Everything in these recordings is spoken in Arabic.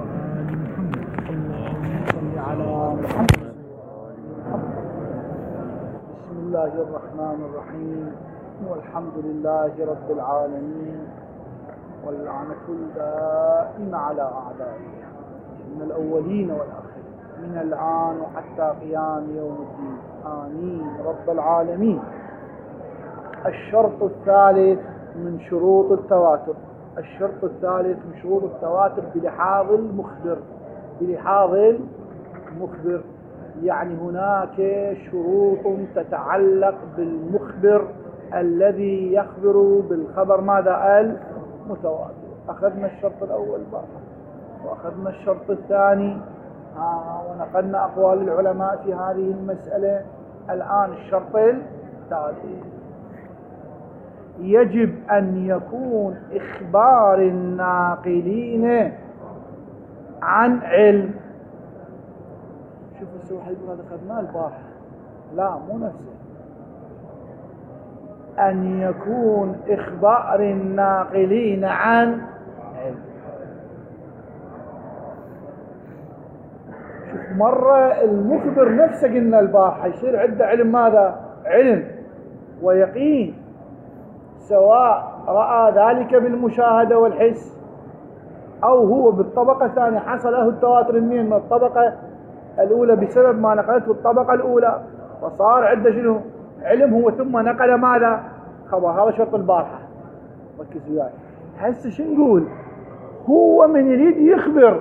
اللهم صل على محمد. بسم الله الرحمن الرحيم، والحمد لله رب العالمين، واللعنة الدائمة على أعدائه من الأولين والآخرين من الآن وحتى قيام يوم الدين، آمين رب العالمين. الشرط الثالث من شروط التواتر، الشرط الثالث من شروط التواتر بلحاظ المخبر، بلحاظ المخبر، يعني هناك شروط تتعلق بالمخبر الذي يخبر بالخبر ماذا؟ المتواتر. أخذنا الشرط الأول بقى، وأخذنا الشرط الثاني، ونقلنا أقوال العلماء في هذه المسألة. الآن الشرط الثالث، يجب أن يكون إخبار الناقلين عن علم. شوفوا السوحي هذا أخذناه البارحة، لا مو نفسه. أن يكون إخبار الناقلين عن علم. شوف مرة المخبر نفسه قلنا البارحة يصير عنده علم ماذا؟ علم ويقين، سواء رأى ذلك بالمشاهدة والحس أو هو بالطبقة الثانية حصل له التواتر من الطبقة الأولى بسبب ما نقلته الطبقة الأولى، فصار عنده شنو؟ علم هو، ثم نقل ماذا؟ خبر. هذا شرط البارحة، ركز وياي. هسه شو نقول؟ هو من يريد يخبر،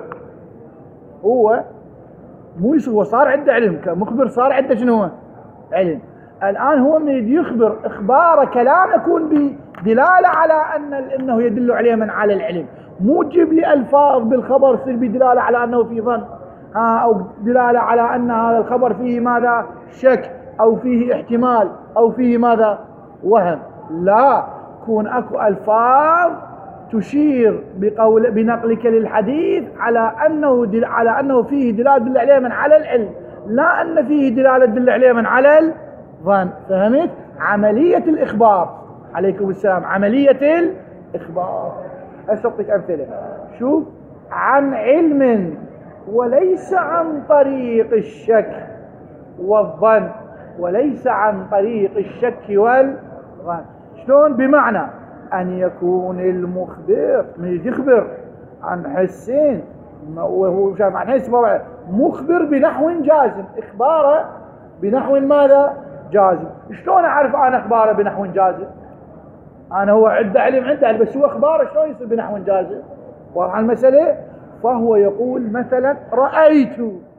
هو مو هو صار عنده علم كمخبر، صار عنده شنو؟ علم. الآن هو من يريد يخبر إخباره كلام يكون بدلالة على أنه يدل عليه من على العلم، مو تجيب لي ألفاظ بالخبر تصير بدلالة على أنه في ظن، أو دلالة على أن هذا الخبر فيه ماذا؟ شك، أو فيه احتمال، أو فيه ماذا؟ وهم. لا، كون أكو ألفاظ تشير بنقلك للحديث على أنه فيه دلالة تدل عليه من على العلم، لا أن فيه دلالة تدل عليه من على الظن. فهمت؟ عملية الإخبار، عليكم السلام، عملية الإخبار. أعطيك أمثلة. شوف، عن علم وليس عن طريق الشك والظن، وليس عن طريق الشك والظن. شلون؟ بمعنى أن يكون المخبر من يخبر عن حسين، وهو شاف عن حس مخبر بنحو جازم، إخباره بنحو ماذا؟ جازم. شلون أعرف أنا إخباره بنحو جازم؟ أنا هو عنده علم، بس هو إخباره شلون يصير بنحو جازم؟ واضح المسألة؟ فهو يقول مثلا رأيت،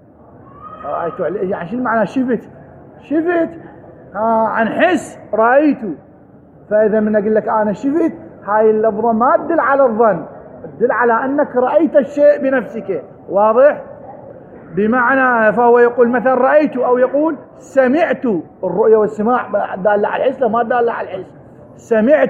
يعني شو معنى شفت عن حس رأيت. فإذا من أقول لك أنا شفت، هاي اللفظة ما تدل على الظن، تدل على أنك رأيت الشيء بنفسك. واضح؟ بمعنى فهو يقول مثلا رأيت، أو يقول سمعت. الرؤية والسماع دالة على الحس، ما دالة على الحس. سمعت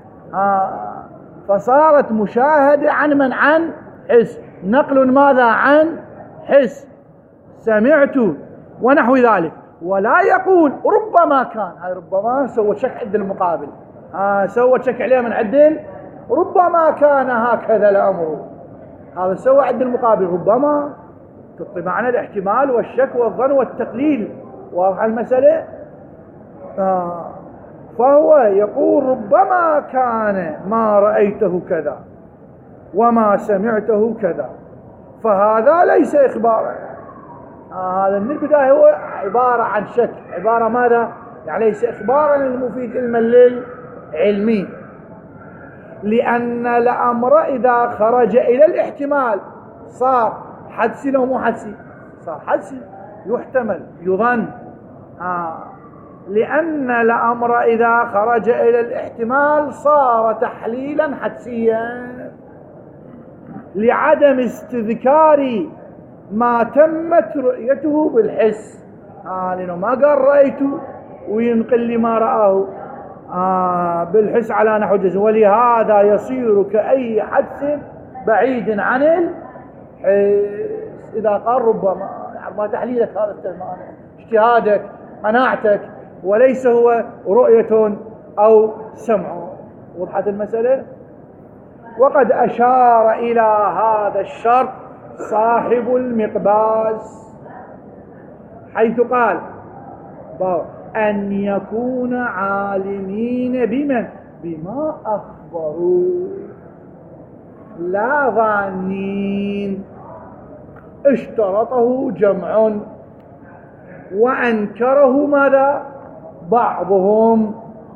فصارت مشاهدة عن من؟ عن حس، نقل ماذا؟ عن حس. سمعت ونحو ذلك. ولا يقول ربما كان، هاي ربما سوى شك عند المقابل، سوى شك عليه من عدل، ربما كان هكذا الأمر، هذا سوى عند المقابل ربما، تعطي معنى الاحتمال والشك والظن والتقليل. واضح المسألة؟ فهو يقول ربما كان ما رأيته كذا وما سمعته كذا، فهذا ليس إخبارا. هذا من البداية هو عبارة عن شك، عبارة ماذا؟ يعني ليس إخبارا المفيد علما للعلمي، لأن الأمر إذا خرج إلى الاحتمال صار حدسي لو مو حدسي؟ صار حدسي، يحتمل، يظن. لأن الأمر إذا خرج إلى الاحتمال صار تحليلا حدسيا، لعدم استذكار ما تمت رؤيته بالحس. لأنه ما قال رأيته وينقل لي ما رآه بالحس على نحو جزم، ولهذا يصير كأي حدث بعيد عن الحس. إذا قال ربما، ما تحليلك هذا التلمان، اجتهادك، قناعتك، وليس هو رؤية أو سمع. وضحت المسألة؟ وقد أشار إلى هذا الشرط صاحب المقباس، حيث قال أن يكون عالمين بمن؟ بما أخبروا لا ظانين. اشترطه جمع وأنكره ماذا؟ بعضهم،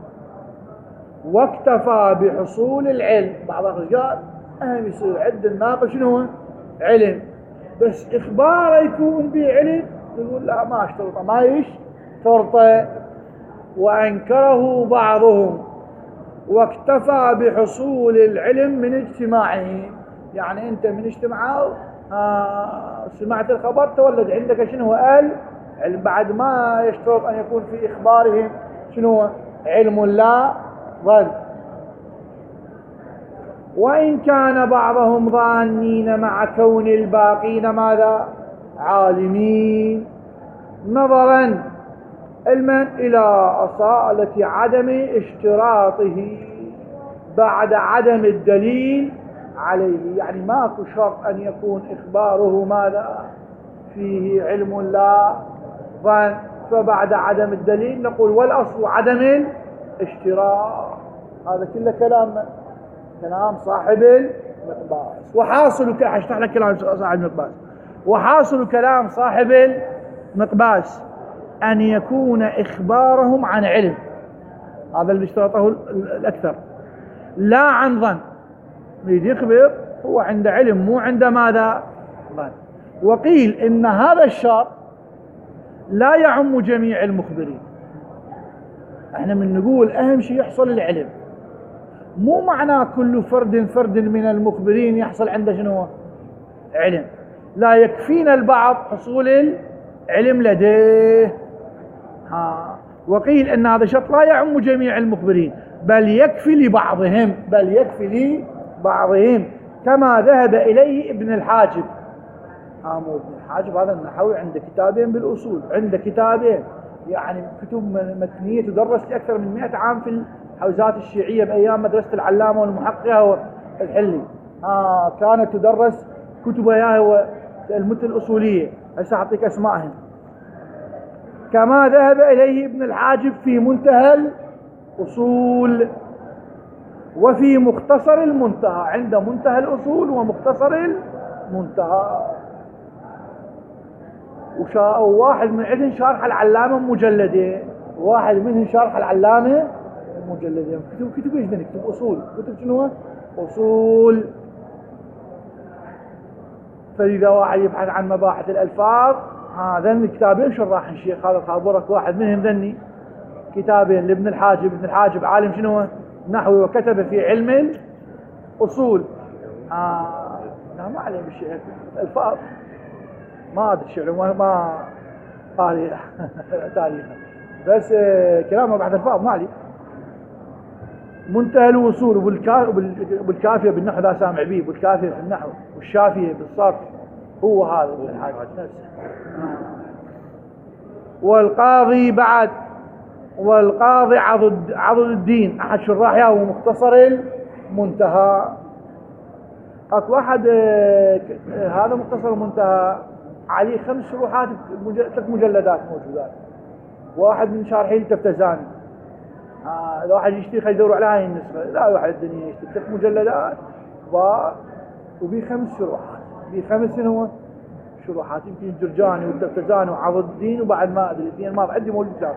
واكتفى بحصول العلم. بعض الرجال أهم يصير عند الناقل شنو هو؟ علم، بس إخباره يكون به علم، يقول لا ما اشترطه، ما يشترطه. وأنكره بعضهم واكتفى بحصول العلم من اجتماعهم. يعني أنت من اجتماعه سمعت الخبر تولد عندك شنو هو؟ علم، بعد ما يشترط أن يكون في إخبارهم شنو هو؟ علم لا ظن. وإن كان بعضهم ظانين مع كون الباقين ماذا؟ عالمين، نظرا علما إلى أصالة عدم اشتراطه بعد عدم الدليل عليه. يعني ماكو شرط أن يكون إخباره ماذا؟ فيه علم لا ظن، فبعد عدم الدليل نقول والأصل عدم الاشتراط. هذا كله كلام صاحب المقباس. وحاصل هشرح لك كلام صاحب المقباس. وحاصل كلام صاحب المقباس أن يكون إخبارهم عن علم، هذا اللي اشترطه الأكثر، لا عن ظن. يريد يخبر هو عنده علم مو عنده ماذا؟ ظن. وقيل إن هذا الشرط لا يعم جميع المخبرين. احنا من نقول أهم شيء يحصل العلم، مو معناه كل فرد من المخبرين يحصل عنده شنو؟ علم. لا يكفينا البعض حصول العلم لديه. وقيل ان هذا الشرط لا يعم جميع المخبرين، بل يكفي لبعضهم، كما ذهب اليه ابن الحاجب. مو ابن الحاجب هذا النحوي، عنده كتابين بالاصول، عنده كتابين يعني كتب متنيه تدرس لأكثر من 100 عام في الحوزات الشيعيه بايام مدرسه العلامه والمحققه والحلي. كانت تدرس كتبها هو المتن الاصوليه، هسه اعطيك اسمائهم. كما ذهب اليه ابن الحاجب في منتهى الاصول وفي مختصر المنتهى. عنده منتهى الاصول ومختصر المنتهى. وواحد من عندهم شارح العلامه مجلدين، واحد منهم شارح العلامه مجلدين. كتب ايش بدنا نكتب؟ اصول. كتب شنو؟ اصول. فاذا واحد يبحث عن مباحث الالفاظ، هذا الكتابين شراح الشيخ هذا خابرك واحد منهم ذني كتابين لابن الحاجب. ابن الحاجب عالم شنو؟ نحوي، وكتب في علم الاصول. لا ما عليه بالشيء الالفاظ، ما ادري الشعر ما قاري تاريخ، بس كلامه بعد الفاظ ما عليه. منتهى الوصول وبالكافيه بالنحو ذا سامع به، بالكافيه في النحو والشافيه بالصرف، هو هذا الحاجة نفسه. والقاضي بعد، والقاضي عضد الدين احد شراحها ومختصر المنتهى. اكو واحد هذا مختصر المنتهى عليه 5 شروحات، 3 مجلدات موجودات. واحد من شارحين التفتزاني، اذا واحد يشتري خلي يدور على هاي النسخه، لا واحد الدنيا يشتري 3 مجلدات وبي 5 شروحات، بي 5 هو شروحات، يمكن الجرجاني والتفتزاني وعضد الدين وبعد ما ادري الاثنين ما عندي موجود كتاب.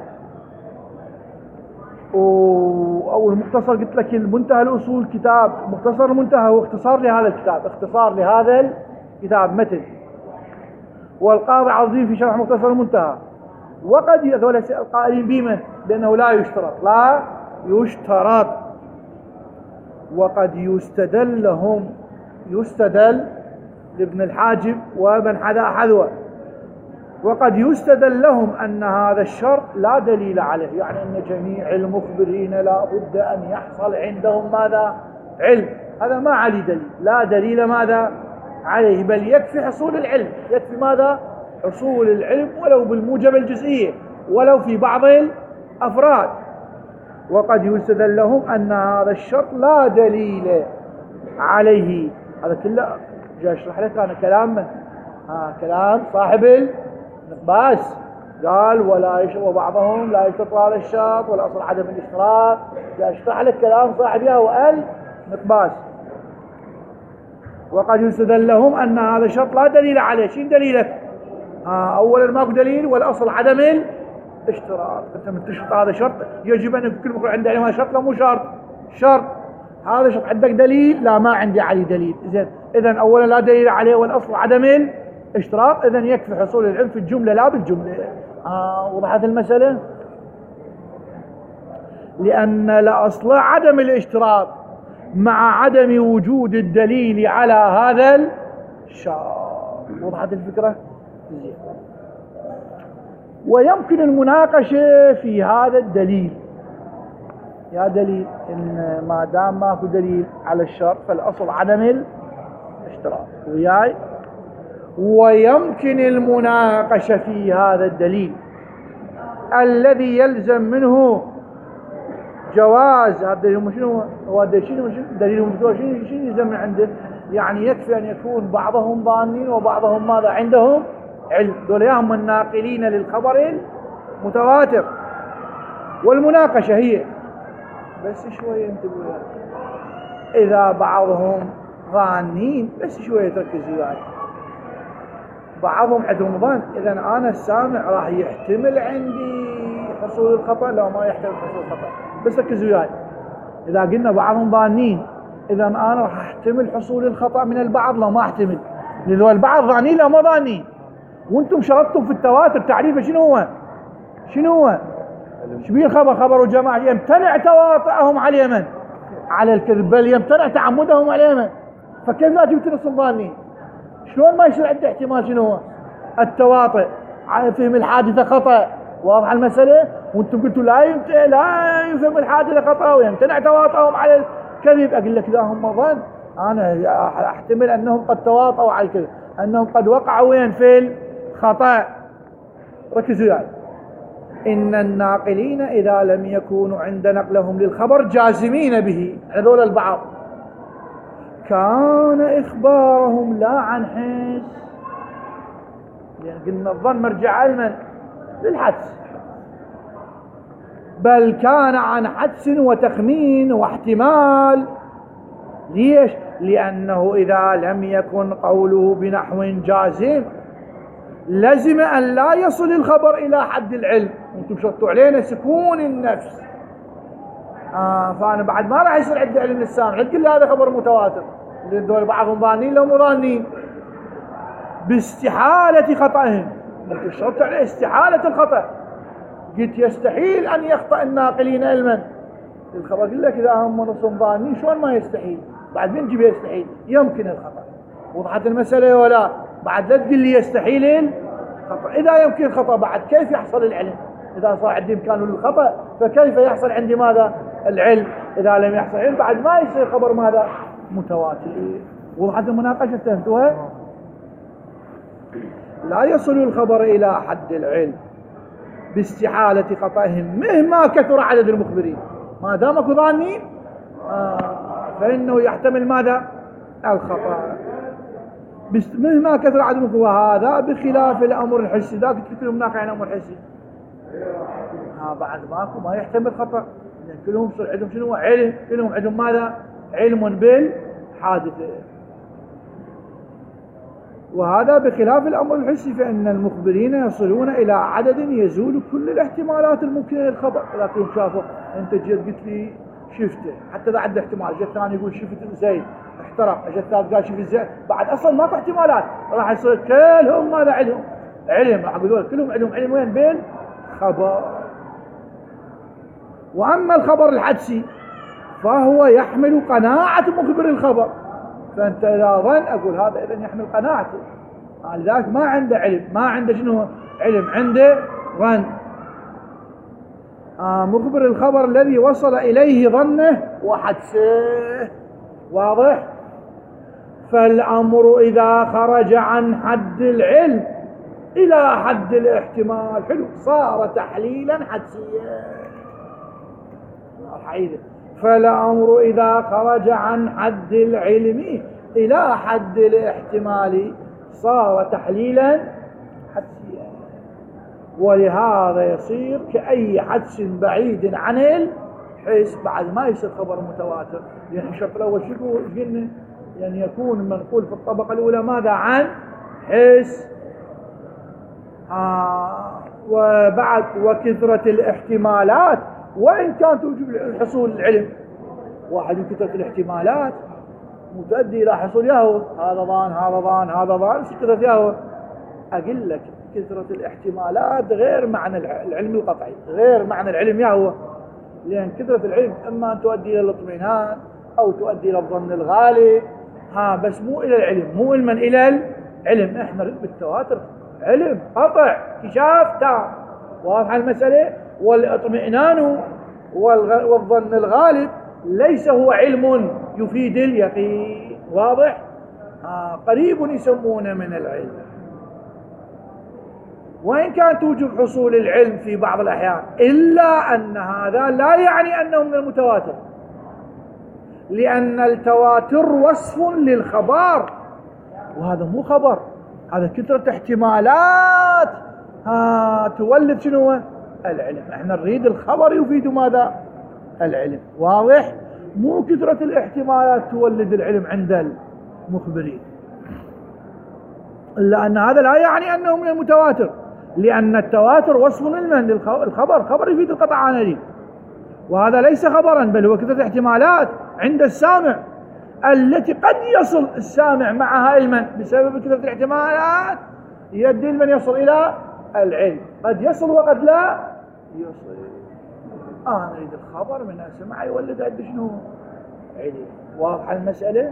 او المختصر قلت لك المنتهى الاصول كتاب مختصر المنتهى، هو اختصار لهذا الكتاب، اختصار لهذا الكتاب متن. والقاضي عضد الدين في شرح مختصر المنتهى. وقد هذول القائلين بما لانه لا يشترط. وقد يستدل لابن الحاجب ومن حذا حذوه، وقد يستدل لهم أن هذا الشرط لا دليل عليه. يعني أن جميع المخبرين لا بد أن يحصل عندهم ماذا؟ علم. هذا ما عليه دليل، لا دليل ماذا عليه، بل يكفي حصول العلم. يكفي ماذا؟ حصول العلم ولو بالموجب الجزئية، ولو في بعض الأفراد. وقد يستدل لهم أن هذا الشرط لا دليل عليه. هذا كله جاي اشرح لك انا كلام من كلام صاحب النقباس، قال ولا يشرب بعضهم لا يشترط هذا الشرط ولا اصل عدم الاشتراط. جاي اشرح لك كلام صاحبها والنقباس. وقد يستدل لهم ان هذا الشرط لا دليل عليه. شين دليلك؟ اولا ماكو دليل، والاصل عدم الاشتراط. انت من تشرط هذا شرط يجب ان كل مخرج عنده علم هذا شرط، لا مو شرط، شرط هذا شرط. عندك دليل؟ لا ما عندي عليه دليل. زين اذا اولا لا دليل عليه والاصل عدم الاشتراط، اذا يكفي حصول العلم في الجمله لا بالجمله. وضحت المساله؟ لان الاصل عدم الاشتراط مع عدم وجود الدليل على هذا الشرط. وضحت الفكره؟ زين. ويمكن المناقشه في هذا الدليل. يا دليل ان ما دام ماكو دليل على الشرط فالاصل عدم الاشتراط وياي. ويمكن المناقشه في هذا الدليل الذي يلزم منه جواز. هذا الدليل شنو هو؟ دليل شنو يلزم من عنده؟ يعني يكفي ان يكون بعضهم ظانين وبعضهم ماذا عندهم علم. دول هم الناقلين للخبر المتواتر. والمناقشه هي بس شويه انتبهوا، اذا بعضهم ظانين بس شويه تركزوا وياي، بعضهم عندهم ظن، اذا انا السامع راح يحتمل عندي حصول الخطا لو ما يحتمل حصول الخطا. بس ركزوا وياي، اذا قلنا بعضهم ظانين اذا انا راح احتمل حصول الخطا من البعض لو ما احتمل، لذول البعض ظانين لو ما ظانين. وانتم شرطتم في التواتر تعريفه شنو هو؟ شنو هو؟ شبيه الخبر؟ خبر جماعة يمتنع تواطئهم على اليمن على الكذب، بل يمتنع تعمدهم على اليمن. فكيف لا تجيب نص ظانين؟ شلون ما يصير عنده احتمال شنو هو؟ التواطئ على فهم الحادثة خطأ. واضح المسألة؟ وانتم قلتوا لا يفهم الحادثة خطأ ويمتنع تواطئهم على الكذب. اقول لك لا هم ظن، انا احتمل انهم قد تواطئوا على الكذب، انهم قد وقعوا وين في الخطأ. ركزوا يعني. إن الناقلين إذا لم يكونوا عند نقلهم للخبر جازمين به، هذول البعض، كان إخبارهم لا عن حس، يعني قلنا الظن مرجع علما للحدس، بل كان عن حدس وتخمين واحتمال. ليش؟ لأنه إذا لم يكن قوله بنحو جازم لزم أن لا يصل الخبر إلى حد العلم. وانتم شرطوا علينا سكون النفس. فأنا بعد ما راح يصير عندي علم السامع، تقول لي هذا خبر متواتر، دول بعضهم ظانين لو مو ظانين باستحالة خطأهم. انتم شرطوا عليه استحالة الخطأ، قلت يستحيل أن يخطأ الناقلين علما الخبر. قل لك إذا هم نصهم ظانين شلون ما يستحيل؟ بعد من جيب يستحيل؟ يمكن الخطأ. وضحت المسألة ولا؟ بعد لا تقول لي يستحيل الخطأ. إذا يمكن الخطأ بعد كيف يحصل العلم؟ إذا صار عندي إمكانه للخطأ فكيف يحصل عندي ماذا؟ العلم. إذا لم يحصل علم بعد ما يصير خبر ماذا؟ متواتر. وضحت المناقشة؟ فهمتوها؟ لا يصل الخبر إلى حد العلم باستحالة خطأهم مهما كثر عدد المخبرين. ما دام اكو ظانين فإنه يحتمل ماذا؟ الخطأ مهما كثر عدد المخبرين. وهذا بخلاف الأمر الحسي. ذاك كلهم ناقع عن الأمر الحسي. بعد ماكو ما يحتمل خطأ، لأن كلهم عندهم شنو؟ علم. كلهم عندهم ماذا؟ علم بالحادثة. وهذا بخلاف الأمر الحسي، فإن المخبرين يصلون إلى عدد يزول كل الاحتمالات الممكنة للخبر. لكن شافوا أنت جيت قلت لي شفته، حتى إذا عنده احتمال، جاء الثاني يقول شفت زيد احترق، جاء الثالث قال شفت زيد، بعد أصلا ماكو احتمالات، راح يصير كلهم ماذا؟ علم. راح يقولون كلهم عندهم علم وين؟ بالخبر. وأما الخبر الحدسي فهو يحمل قناعة مخبر الخبر. فأنت إذا ظن أقول هذا إذن يحمل قناعته، لذلك ما عنده علم، ما عنده شنو؟ علم، عنده ظن. مخبر الخبر الذي وصل إليه ظنه وحدسه. واضح؟ فالأمر إذا خرج عن حد العلم إلى حد الاحتمال، حلو، صار تحليلا حدسيا. فالأمر إذا خرج عن حد العلم إلى حد الاحتمال صار تحليلا حدسيا، ولهذا يصير كأي حدس بعيد عن الحس بعد ما يصير خبر متواتر. يعني الشرط الأول شو قلنا؟ يعني يكون المنقول في الطبقة الأولى ماذا؟ عن حس. وبعد وكثرة الاحتمالات، وإن كان توجب حصول العلم، واحد من كثرة الاحتمالات متؤدي إلى حصول يهوى، هذا ظان هذا ظان هذا ظان، كثرة يهوى. أقول لك كثرة الاحتمالات غير معنى العلم القطعي، غير معنى العلم يهوى، لأن كثرة العلم إما أن تؤدي إلى الاطمئنان أو تؤدي إلى الظن الغالب، بس مو إلى العلم، مو علما إلى العلم. إحنا نريد بالتواتر علم قطع اكتشاف تام، واضحة المسألة. والاطمئنان والظن الغالب ليس هو علم يفيد اليقين، واضح؟ قريب يسمونه من العلم، وإن كان توجب حصول العلم في بعض الأحيان، إلا أن هذا لا يعني أنه من المتواتر، لأن التواتر وصف للخبر، وهذا مو خبر، هذا كثرة احتمالات تولد شنو؟ العلم. احنا نريد الخبر يفيد ماذا؟ العلم، واضح؟ مو كثرة الاحتمالات تولد العلم عند المخبرين، إلا أن هذا لا يعني أنه من المتواتر، لأن التواتر وصف للخبر، خبر يفيد القطع عن علم، وهذا ليس خبرا بل هو كثرة احتمالات عند السامع التي قد يصل السامع معها علما بسبب كثرة الاحتمالات، يؤدي من يصل إلى العلم، قد يصل وقد لا يصل. نريد الخبر من السمع يولد عند شنو؟ علم، واضحة المسألة.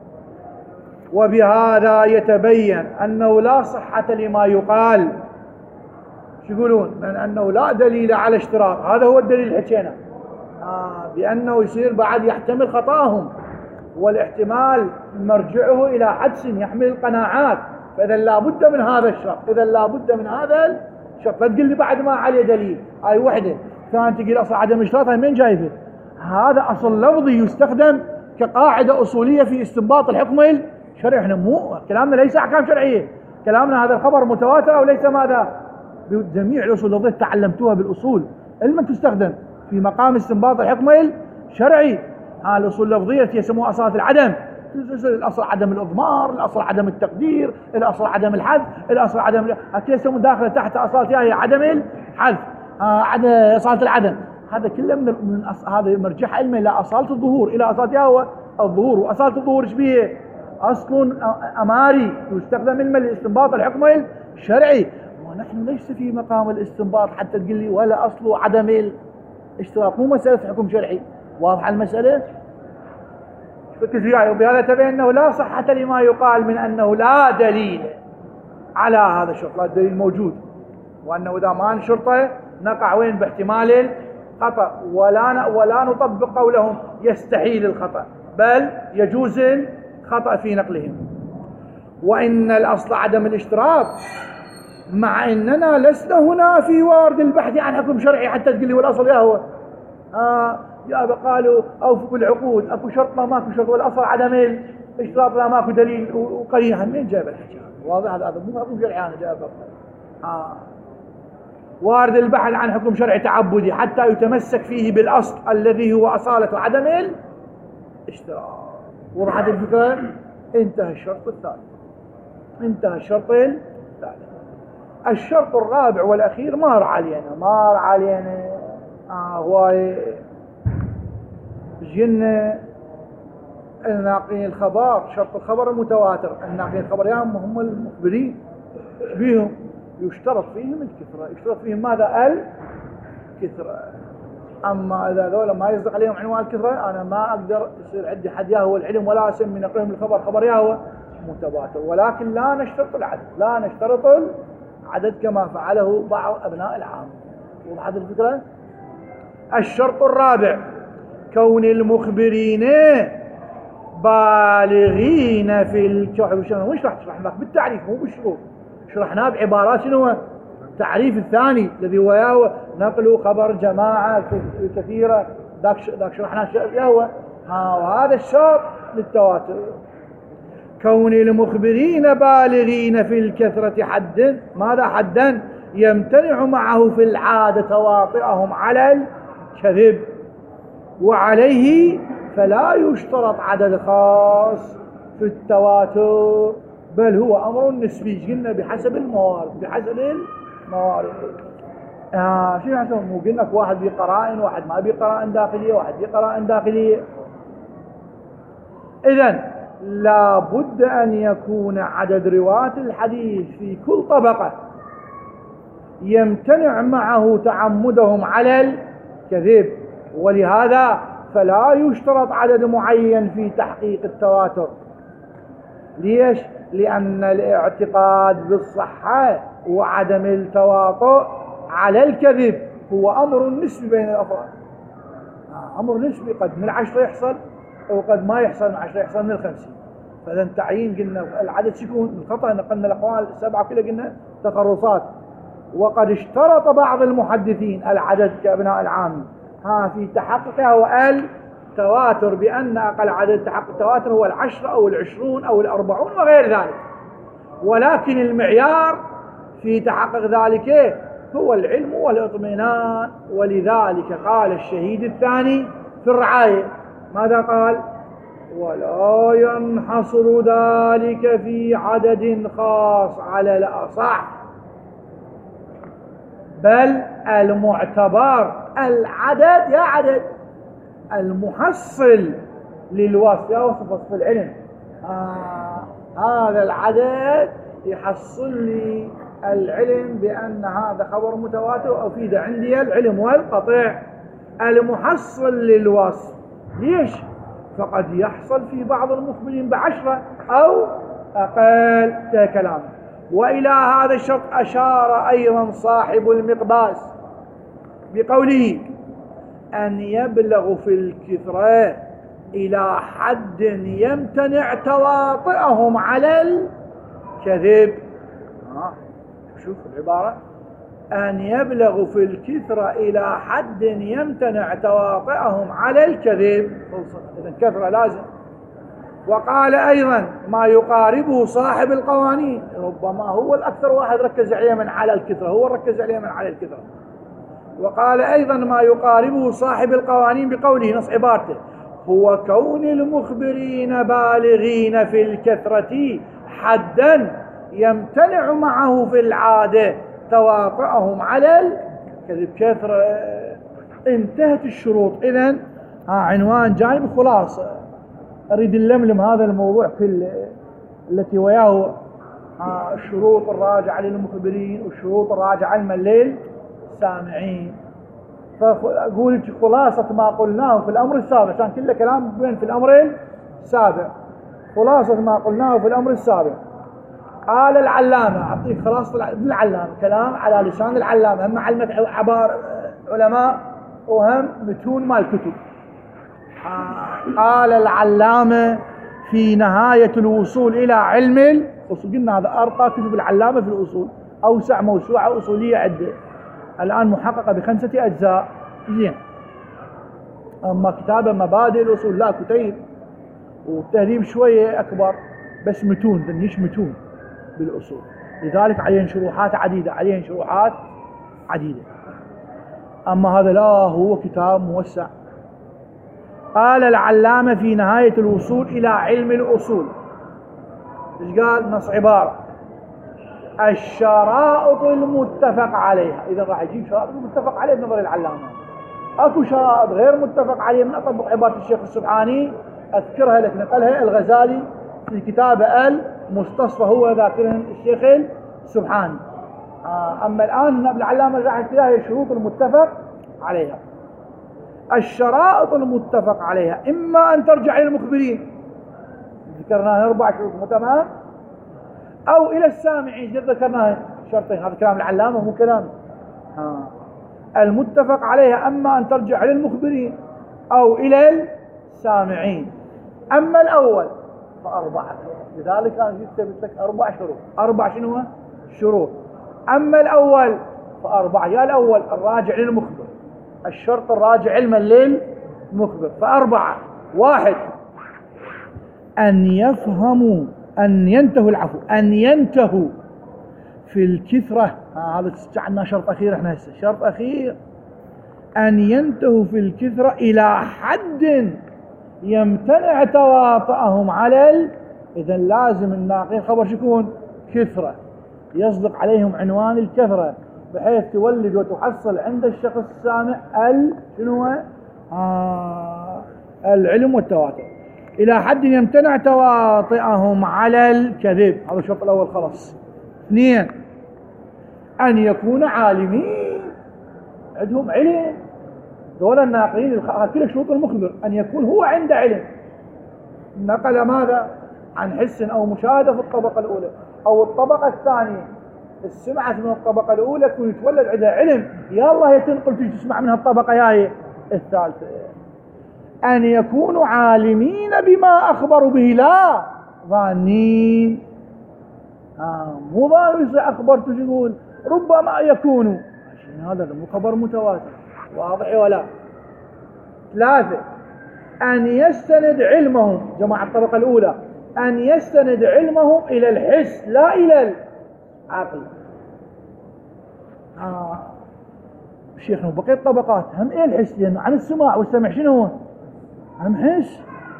وبهذا يتبين أنه لا صحة لما يقال، شو يقولون؟ من أنه لا دليل على اشتراط، هذا هو الدليل اللي حكينا، بأنه يصير بعد يحتمل خطاهم، والاحتمال مرجعه إلى حدس يحمل القناعات، فإذا لا بد من هذا الشرط، إذا لا بد من هذا الشرط. لا تقول لي بعد ما عليه دليل، هاي وحدة. ثاني تقول أصل عدم الاشتراط، هاي من جايبه؟ هذا أصل لفظي يستخدم كقاعدة أصولية في استنباط الحكم الشرعي. احنا مو كلامنا ليس أحكام شرعية، كلامنا هذا الخبر متواتر أو ليس ماذا؟ بجميع الأصول التي تعلمتوها بالأصول علما تستخدم في مقام استنباط الحكم الشرعي. الأصول اللفظية التي يسموها أصالة العدم، الأصل عدم الإضمار، الأصل عدم التقدير، الأصل عدم الحذف، الأصل عدم هكذا يسمون داخل تحت أصالة هي عدم الحذف، أصالة العدم. هذا كله من هذا مرجع علمي إلى أصالة الظهور، إلى أصالة هو الظهور. وأصالة الظهور ايش بيه؟ أصل أماري يستخدم علما لاستنباط الحكم الشرعي، ونحن ليس في مقام الاستنباط حتى تقول لي ولا أصل عدم الاشتراط، مو مسألة حكم شرعي. واضحة المسألة؟ وبهذا تبين أنه لا صحة لما يقال من أنه لا دليل على هذا الشرط، لا الدليل موجود، وأنه إذا ما نشرطه نقع وين؟ باحتمال الخطأ، ولا نطبق قولهم يستحيل الخطأ، بل يجوز الخطأ في نقلهم. وإن الأصل عدم الاشتراط، مع أننا لسنا هنا في وارد البحث عن حكم شرعي حتى تقول لي والأصل يهوى. يا قالوا أوفوا بالعقود، أكو شرط لا ماكو شرط، والأصل عدم الاشتراط لا ماكو دليل وقرينة. من جاب الحكي؟ واضح هذا مو حكم شرعي، أنا جاب وارد البحث عن حكم شرعي تعبدي حتى يتمسك فيه بالأصل الذي هو أصالة عدم الاشتراط. وضحت الفكرة؟ انتهى الشرط الثالث، انتهى الشرط الثالث. الشرط الرابع والأخير مار علينا هواي جن الناقلين الخبر، شرط الخبر المتواتر. الناقلين الخبر ياهم هم المخبرين، بيهم يشترط فيهم الكثرة، يشترط فيهم ماذا؟ الكثرة. أما إذا ذولا ما يصدق عليهم عنوان الكثرة، أنا ما أقدر يصير عندي حد يهوى العلم ولا أسمي نقلهم الخبر خبر يهوى متواتر. ولكن لا نشترط العدد، لا نشترط العدد كما فعله بعض أبناء العام. وضحت الفكرة؟ الشرط الرابع كون المخبرين بالغين في الشرح. وش راح تشرح لك بالتعريف مو بالشروط؟ شرحناه بعبارات شنو؟ التعريف الثاني الذي هو نقل خبر جماعة كثيرة، ذاك شرحناه يهوى. وهذا الشرط للتواتر. كون المخبرين بالغين في الكثرة حدا، ماذا حدا؟ يمتنع معه في العادة تواطئهم على الكذب، وعليه فلا يشترط عدد خاص في التواتر، بل هو أمر نسبي، قلنا بحسب الموارد. بحسب الموارد شو حسب؟ مو قلنا واحد بقرائن، واحد ما بقرائن داخلية، واحد بقرائن داخلية. إذن لا بد أن يكون عدد رواة الحديث في كل طبقة يمتنع معه تعمدهم على الكذب، ولهذا فلا يشترط عدد معين في تحقيق التواتر. ليش؟ لأن الاعتقاد بالصحة وعدم التواطؤ على الكذب هو أمر نسبي بين الأفراد، أمر نسبي، قد من 10 يحصل وقد ما يحصل، من 10 يحصل من 50. فإذا تعيين قلنا العدد يكون الخطأ، نقلنا الأقوال 7 كلها قلنا تخرصات. وقد اشترط بعض المحدثين العدد كابناء العام في تحققها هو التواتر، بأن أقل عدد تحقق التواتر هو 10 أو 20 أو 40 وغير ذلك، ولكن المعيار في تحقق ذلك هو العلم والاطمئنان. ولذلك قال الشهيد الثاني في الرعاية ماذا قال؟ ولا ينحصر ذلك في عدد خاص على الأصح، بل المعتبر العدد، يا عدد المحصل للوصف، يا وصف العلم، هذا العدد يحصل لي العلم بأن هذا خبر متواتر، أفيد عندي العلم والقطع. المحصل للوصف ليش؟ فقد يحصل في بعض المخبرين ب10 أو أقل كلام. وإلى هذا الشرط أشار أيضا صاحب المقباس بقوله أن يبلغ في الكثرة إلى حد يمتنع تواطئهم على الكذب. شوف العبارة، أن يبلغ في الكثرة إلى حد يمتنع تواطئهم على الكذب، إذن كثرة لازم. وقال أيضا ما يقاربه صاحب القوانين، ربما هو الأكثر واحد ركز عليه من على الكثرة، هو ركز عليه من على الكثرة. وقال أيضا ما يقاربه صاحب القوانين بقوله، نص عبارته، هو كون المخبرين بالغين في الكثرة حدا يمتنع معه في العادة تواطئهم على الكذب. كثرة انتهت الشروط. إذن عنوان جانب خلاصة، أريد اللملم هذا الموضوع في التي وياه الشروط الراجعة للمخبرين والشروط الراجعة للمليل سامعين. فأقول خلاصة ما قلناه في الأمر السابع، كان كله كلام بين في الأمر السابع. خلاصة ما قلناه في الأمر السابع، قال العلامة، أعطيك خلاصة العلامة، كلام على لسان العلامة، هم علمت عبار علماء وهم متون مال كتب. قال العلامة في نهاية الوصول إلى علم الأصول، قلنا هذا أرقى كتب العلامة في الأصول، أوسع موسوعة أصولية عدة، الآن محققة ب5 أجزاء. زين، أما كتابة مبادئ الأصول لا كتيب، والتهذيب شوية أكبر، بس متون، دنيش متون بالأصول، لذلك عليهم شروحات عديدة. أما هذا لا، هو كتاب موسع. قال العلامة في نهاية الوصول إلى علم الأصول، إيش قال؟ نص عبارة، الشرائط المتفق عليها. إذا راح يجيب شرائط المتفق عليها بنظر العلامة. أكو شرائط غير متفق عليها، من أطبق عبارة الشيخ السبحاني، أذكرها لك، نقلها الغزالي في كتابه المستصفى، هو ذاكرها الشيخ السبحاني. أما الآن العلامة راح يكتبها هي الشروط المتفق عليها. الشرائط المتفق عليها إما أن ترجع إلى المخبرين، ذكرناها 4 شروط تمام، أو إلى السامعين، ذكرناها شرطين، هذا كلام العلامة مو كلام. المتفق عليها أما أن ترجع إلى المخبرين أو إلى السامعين. أما الأول ف4، لذلك أنا جبت لك 4 شروط. 4 شنو شروط؟ أما الأول ف4، يا الأول الراجع للمخبر، الشرط الراجع علما للمخبر، ف4: 1 أن يفهموا أن ينتهوا العفو أن ينتهوا في الكثرة. هذا عندنا شرط أخير احنا هسه، شرط أخير أن ينتهوا في الكثرة إلى حد يمتنع تواطؤهم على إذا لازم الناقل خبر شكون كثرة، يصدق عليهم عنوان الكثرة بحيث تولد وتحصل عند الشخص السامع شنو العلم والتواتر، إلى حد يمتنع تواطئهم على الكذب. هذا الشرط الأول خلص. 2 أن يكون عالمين، عندهم علم. دول الناقلين كل شروط المخبر أن يكون هو عنده علم، نقل ماذا عن حس أو مشاهدة في الطبقة الأولى أو الطبقة الثانية، السمعة من الطبقة الأولى يكون يتولد عندها علم، يا الله تنقل تجي تسمع منها الطبقة هاي الثالثة. أن يكونوا عالمين بما أخبروا به لا ظانين. مو ظانين أخبرت يقول ربما يكونوا، هذا مو خبر متواتر، واضح ولا؟ 3 أن يستند علمهم، جماعة الطبقة الأولى، أن يستند علمهم إلى الحس لا إلى العقل. شيخنا بقية الطبقات هم إيه الحس؟ لأنه عن السماع والسمع شنو هو؟ هم حس.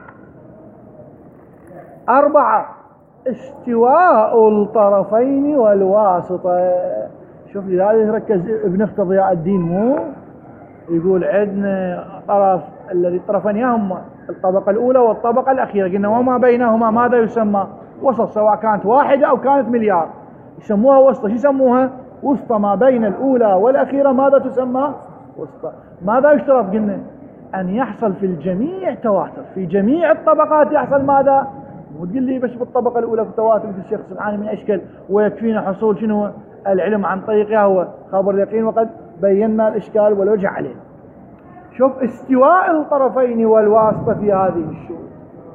4 استواء الطرفين والواسطة. شوف لذلك ركز ابن اخت ضياء الدين، مو يقول عندنا طرف الذي الطرفين هم الطبقة الأولى والطبقة الأخيرة، قلنا وما بينهما ماذا يسمى؟ وسط، سواء كانت واحدة أو كانت مليار يسموها وسطى. شو يسموها؟ وسطى. ما بين الأولى والأخيرة ماذا تسمى؟ وسطى. ماذا يشترط؟ قلنا أن يحصل في الجميع تواتر، في جميع الطبقات يحصل ماذا؟ مو تقول لي بس بالطبقة الأولى في التواتر مثل الشيخ سبحانه من أشكال ويكفينا حصول شنو؟ العلم عن طريقها هو خبر اليقين، وقد بينا الإشكال والوجه عليه. شوف استواء الطرفين والواسطة في هذه الشروط.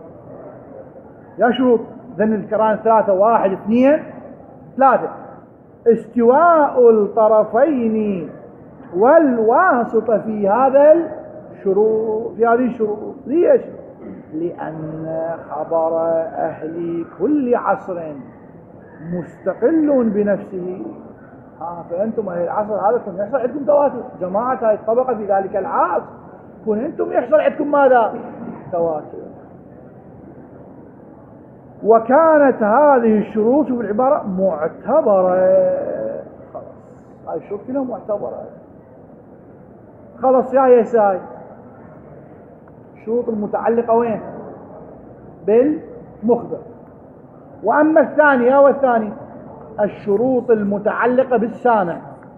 يا شروط ذن الكران 3، 1 2 3. استواء الطرفين والواسطة في هذا الشروط، في هذه الشروط. ليش؟ لأن خبر أهل كل عصر مستقل بنفسه. فأنتم أهل العصر هذا كن يحصل عندكم تواتر، جماعة هذه الطبقة في ذلك العصر كن أنتم يحصل عندكم ماذا؟ تواتر. وكانت هذه الشروط في العبارة معتبرة. خلاص هذه الشروط كلها معتبرة. خلاص يا يساي الشروط المتعلقة وين؟ بالمخبر. وأما الثانية والثاني الشروط المتعلقة بالسامع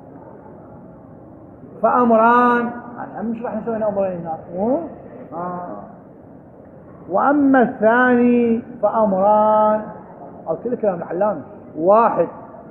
فأمران. مش راح نسوي أمرين هنا. وأما الثاني فأمران، أو كل كلام العلامة. 1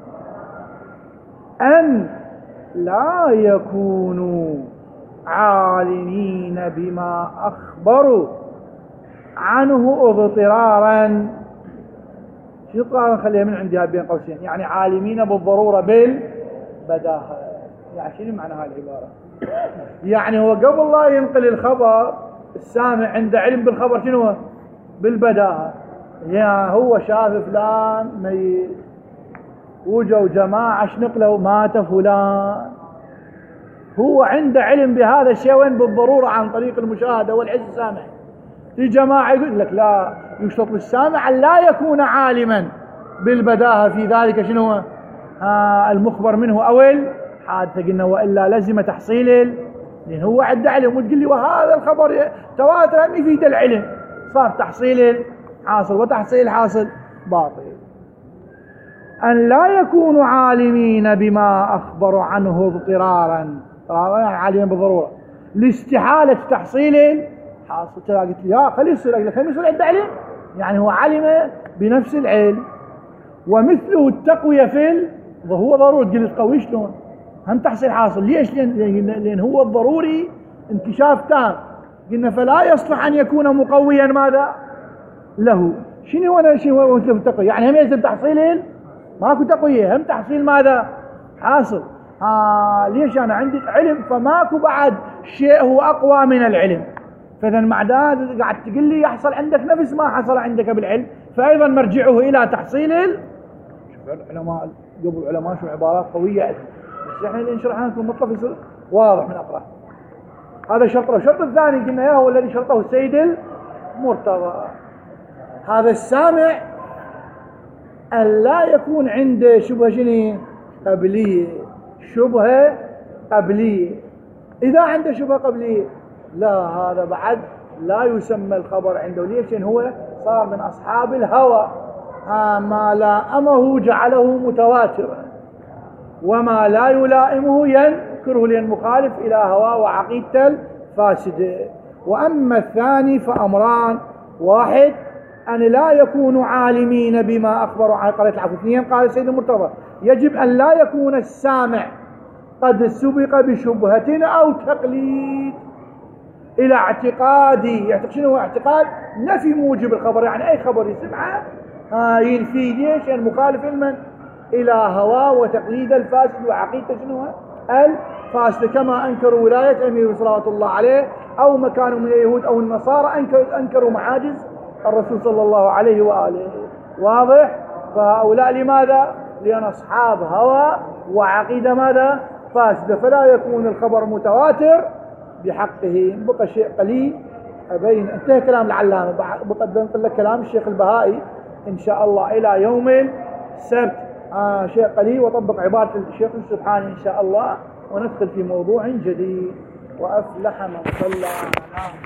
أن لا يكونوا عالمين بما أخبروا عنه اضطرارا. شو اضطرارا؟ خليها من عندها بين قوسين، يعني عالمين بالضرورة بالبداهة. يعني شنو معنى هاي العبارة؟ يعني هو قبل لا ينقل الخبر السامع عنده علم بالخبر شنو؟ بالبداهة. يا هو شاف فلان ميت، وجوا جماعة شنقلوا مات فلان، هو عنده علم بهذا الشيء وين؟ بالضرورة عن طريق المشاهدة والحس السامع. في جماعة يقول لك لا، يشترط للسامع أن لا يكون عالما بالبداهة في ذلك شنو؟ المخبر منه أو الحادثة. قلنا وإلا لزم تحصيل، لأن هو عنده علم، وتقول لي وهذا الخبر تواتر أم يفيد العلم، صار تحصيل حاصل وتحصيل حاصل باطل. أن لا يكونوا عالمين بما أخبروا عنه اضطرارا، يعني عالمين بالضرورة لاستحالة تحصيل حاصل. قلت لي يا خليه يصير، أقول لك خليه يصير عنده علم، يعني هو علم بنفس العلم. ومثله التقوية في وهو ضروري. تقول لي تقوي شلون؟ هم تحصيل حاصل. ليش؟ لأن هو الضروري انكشاف تام. قلنا فلا يصلح أن يكون مقويا ماذا له. شنو هو مثله التقوية؟ يعني هم يلزم تحصيل، ماكو تقوية، هم تحصيل ماذا؟ حاصل. ليش؟ أنا عندي علم، فماكو بعد شيء هو أقوى من العلم. فإذا مع ذلك قاعد تقول لي يحصل عندك نفس ما حصل عندك بالعلم، فأيضا مرجعه إلى تحصيل شوف العلماء قبل العلماء شو عبارات قوية بس احنا اللي نشرحها لكم مطلق يصير واضح من أقرأ. هذا شرط. الشرط الثاني قلنا اياه هو الذي شرطه السيد المرتضى. هذا السامع أن لا يكون عنده شبهة شنو قبلية. شبهة قبلية. إذا عنده شبهة قبلية لا هذا بعد لا يسمى الخبر عنده. ليش؟ هو صار من أصحاب الهوى. ما لائمه جعله متواترا وما لا يلائمه ينكره للمخالف إلى هوى وعقيدته الفاسدة. وأما الثاني فأمران: واحد أن لا يكونوا عالمين بما أخبروا عن قالت العفو. اثنين قال السيد المرتضى يجب أن لا يكون السامع قد سبق بشبهة أو تقليد إلى اعتقادي. يعتقد شنو هو اعتقاد؟ نفي موجب الخبر، يعني أي خبر يسمعه ينفي. ليش؟ يعني مخالف علما إلى هواه وتقليد الفاسد وعقيدته شنو الفاسد. كما أنكروا ولاية أمير صلوات الله عليه أو مكانه من اليهود أو النصارى أنكروا معاجز الرسول صلى الله عليه وآله. واضح؟ فهؤلاء لماذا؟ لأن أصحاب هوى وعقيدة ماذا؟ فاسدة. فلا يكون الخبر متواتر بحقه. بقى شيء قليل أبين. انتهى كلام العلامة. بقدم لك كلام الشيخ البهائي إن شاء الله إلى يوم السبت. شيء قليل وطبق عبارة الشيخ السبحاني إن شاء الله وندخل في موضوع جديد. وأفلح من صلى على